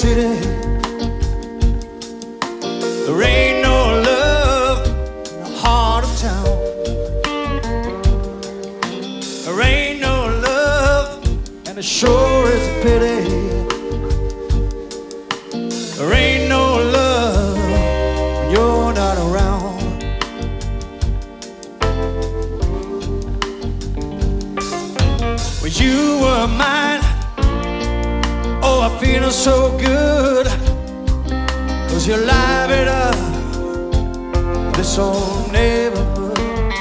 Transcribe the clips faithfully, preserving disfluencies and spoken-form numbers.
city. There ain't no love in the heart of town. There ain't no love, and it sure is a pity. There ain't no love when you're not around. When you were mine, oh, I'm feeling so good, 'cause you live it up, this old neighborhood.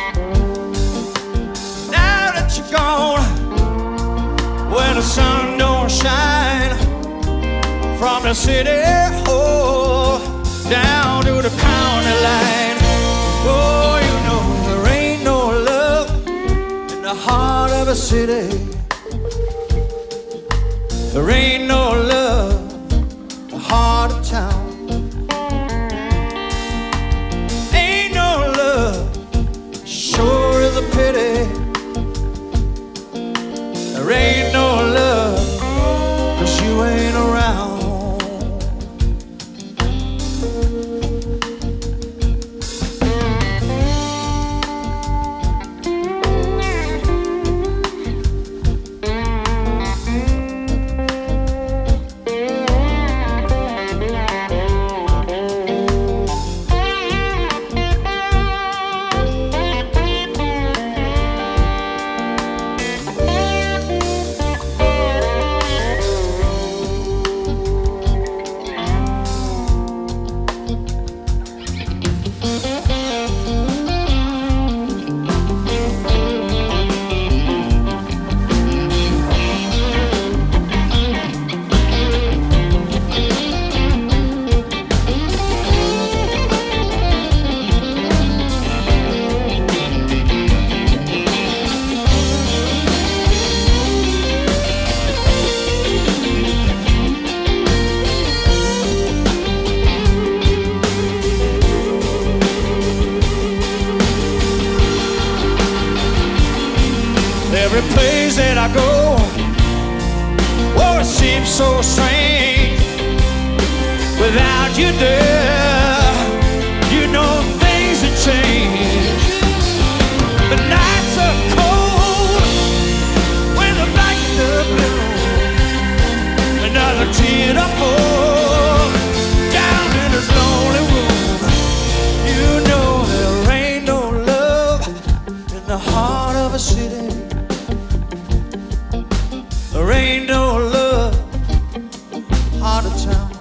Now that you're gone, when the sun don't shine, from the city, oh, down to the county line, oh, you know there ain't no love in the heart of a city. There ain't no love in the heart of town. Ain't no love, sure is a pity. There ain't no love, 'cause you ain't around. Every place that I go, oh, it seems so strange. Without you there, you know things have changed. The nights are cold when the lights are blue. Another tear to fall down in this lonely room. You know there ain't no love in the heart of a city. There ain't no love, heart of town.